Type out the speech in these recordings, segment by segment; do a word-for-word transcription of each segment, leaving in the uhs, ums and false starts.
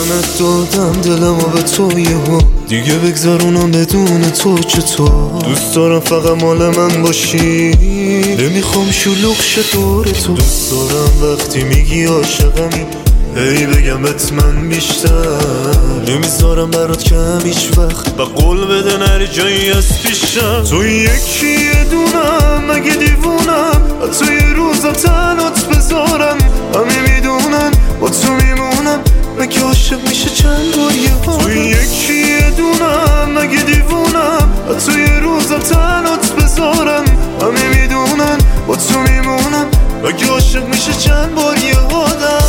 دیدنت دادم دلمو به تو یهو دیگه بگذرونم بدون تو چطور. دوست دارم فقط مال من باشی، نمیخوام شلوغ شه دور تو. دوست دارم وقتی میگی عاشقمی هی بگم بهت من بیشتر، نمیذارم برات کم هیچ وقت و قول بده نری جایی از پیشم. تو یکی یه دونم مگه دیوونم، تو یه روزم تنات بذارم. همه میدونن با تو میمونم، مگه عاشق میشه چند بار یه بار. تو یکی یه دونم مگه دیوونم، تو یه روزم تنات بذارم. همه میدونن با تو میمونم، مگه عاشق میشه چند بار یه آدم.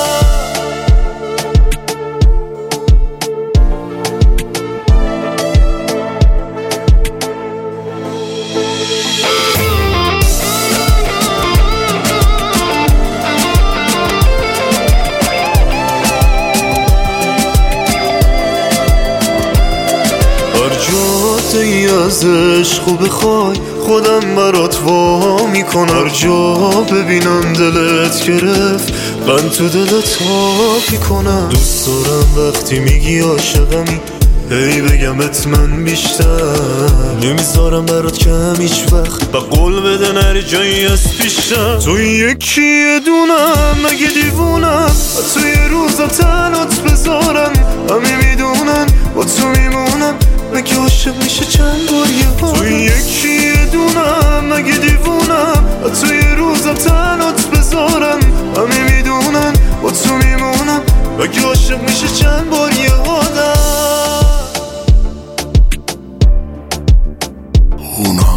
ای از عشق و بخوای خودم برات وا میکنم. هر جا ببینم دلت گرفت من تو دلت ها میکنم. دوست دارم وقتی میگی عاشقمی هی بگم بهت من بیشتر، نمیذارم برات کم هیچ وقت و قول بده نری جایی از پیشم. تو یکی یه دونم مگه دیوونم، تو یه روزم تنات بذارم. همه میدونن با تو میمونم، مگه عاشق میشه چند بار یه بار. تو یکی یه دونم مگه دیوونم، تو یه روزم تنات بذارم. همه میدونن با تو میمونم، مگه عاشق میشه چند بار یه آدم.